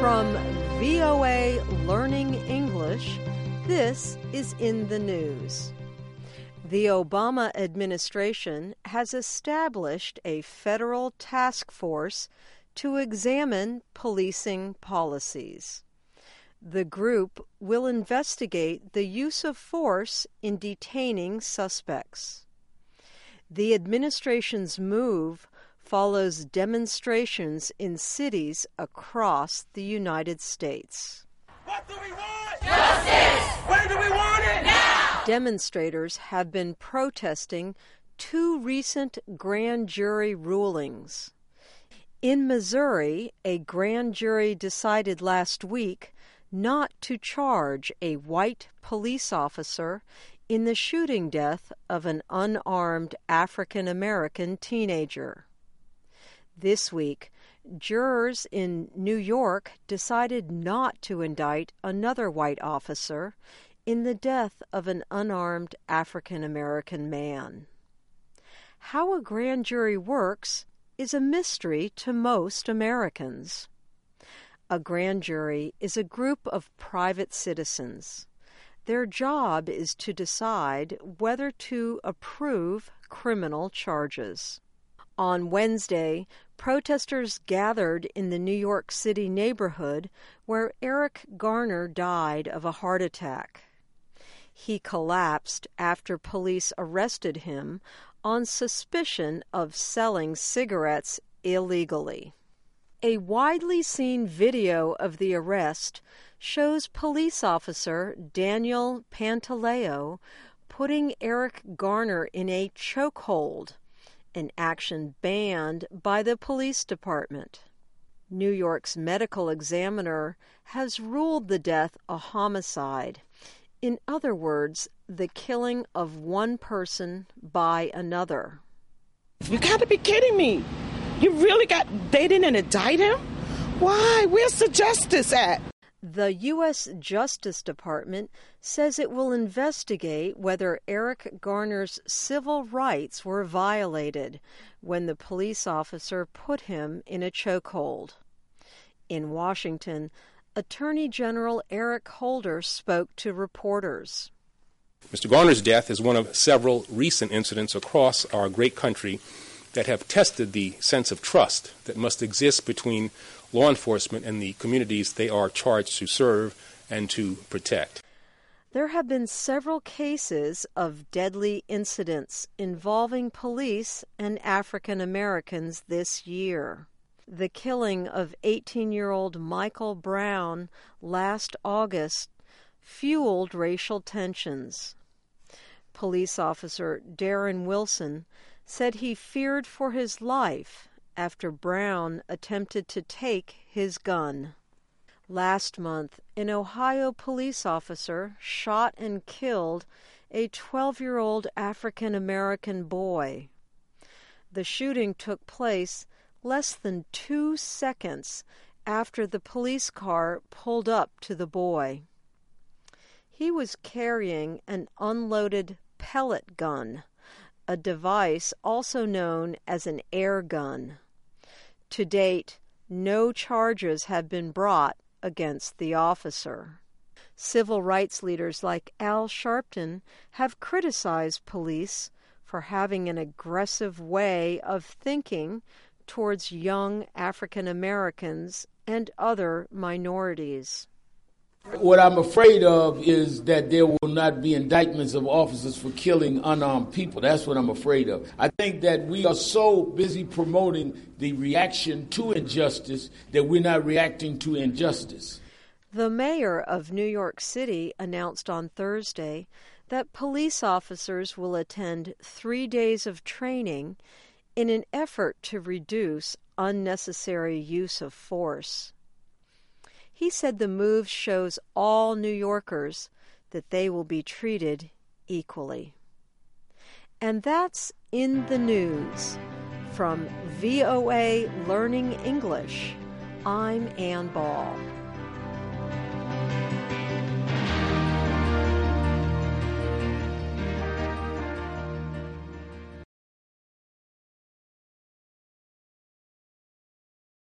From VOA Learning English, this is In the News. The Obama administration has established a federal task force to examine policing policies. The group will investigate the use of force in detaining suspects. The administration's move follows demonstrations in cities across the United States. What do we want? Justice! Where do we want it? Now! Demonstrators have been protesting two recent grand jury rulings. In Missouri, a grand jury decided last week not to charge a white police officer in the shooting death of an unarmed African-American teenager. This week, jurors in New York decided not to indict another white officer in the death of an unarmed African-American man. How a grand jury works is a mystery to most Americans. A grand jury is a group of private citizens. Their job is to decide whether to approve criminal charges. On Wednesday, protesters gathered in the New York City neighborhood where Eric Garner died of a heart attack. He collapsed after police arrested him on suspicion of selling cigarettes illegally. A widely seen video of the arrest shows police officer Daniel Pantaleo putting Eric Garner in a chokehold, an action banned by the police department. New York's medical examiner has ruled the death a homicide. In other words, the killing of one person by another. You gotta be kidding me. They didn't indict him? Why? Where's the justice at? The U.S. Justice Department says it will investigate whether Eric Garner's civil rights were violated when the police officer put him in a chokehold. In Washington, Attorney General Eric Holder spoke to reporters. Mr. Garner's death is one of several recent incidents across our great country that have tested the sense of trust that must exist between law enforcement and the communities they are charged to serve and to protect. There have been several cases of deadly incidents involving police and African Americans this year. The killing of 18-year-old Michael Brown last August fueled racial tensions. Police officer Darren Wilson said he feared for his life after Brown attempted to take his gun. Last month, an Ohio police officer shot and killed a 12-year-old African-American boy. The shooting took place less than 2 seconds after the police car pulled up to the boy. He was carrying an unloaded pellet gun, a device also known as an air gun. To date, no charges have been brought against the officer. Civil rights leaders like Al Sharpton have criticized police for having an aggressive way of thinking towards young African Americans and other minorities. What I'm afraid of is that there will not be indictments of officers for killing unarmed people. That's what I'm afraid of. I think that we are so busy promoting the reaction to injustice that we're not reacting to injustice. The mayor of New York City announced on Thursday that police officers will attend 3 days of training in an effort to reduce unnecessary use of force. He said the move shows all New Yorkers that they will be treated equally. And that's In the News. From VOA Learning English, I'm Ann Ball.